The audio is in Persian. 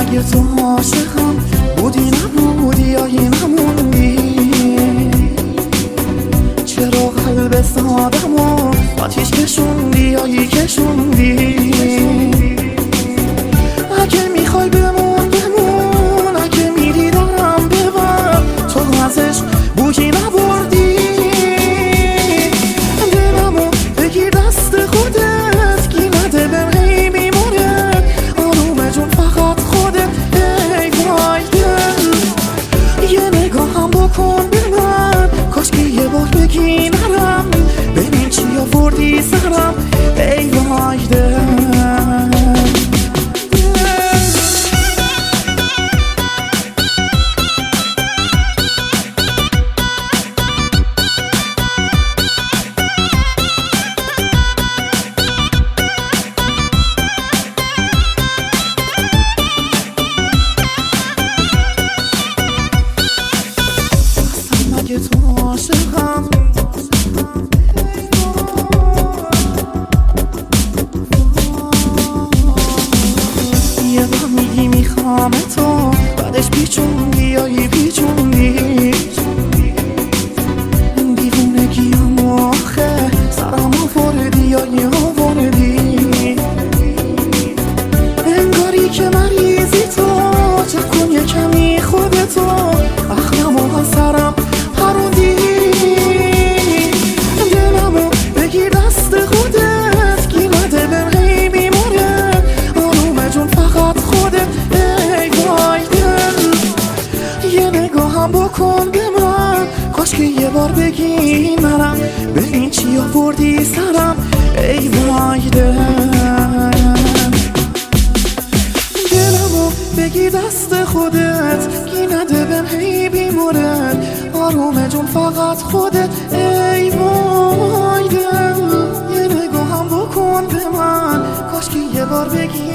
اگه تو عاشقم بودی نبودی یا نموندی، چرا قلب سادمو آتیش کشوندی یا کشوندی؟ اگه میخوای بمون بمون، اگه میری دارم ببر، تو ازش بویی نبردی. دلمو بگیر دست خودت، کی نده بهم هی میمونه آرومه جون فقط خودت. ای وای دل، یه نگاهم بکن به من، کاش که یه بار بگی نرم، ببین چی آوردی سرم. ای وای دل، اگه تو عاشقم یه بار میگی میخوام تو، بعدش پیچوندی یا پیچوندی. دیوونگیم آخه سرم آوردی یا آوردی. انگاری که مریضی تو، چک کن یه کمی خودتو، اخمو از سرم پروندی. دلمو بگیر دست خودت، کی نده بهم هی میمونه آرومه جون فقط خودت. ای وای دل، یه نگاهم بکن به من، کاش که یه بار بگی نرم، ببین چی آوردی سرم. ای وای دل، دلمو بگی دست خودت، کی نده بهم هی بیمورد آرومه جون فقط خودت. ای وای دل، یه نگاهم بکن به من، کاش که یه بار بگی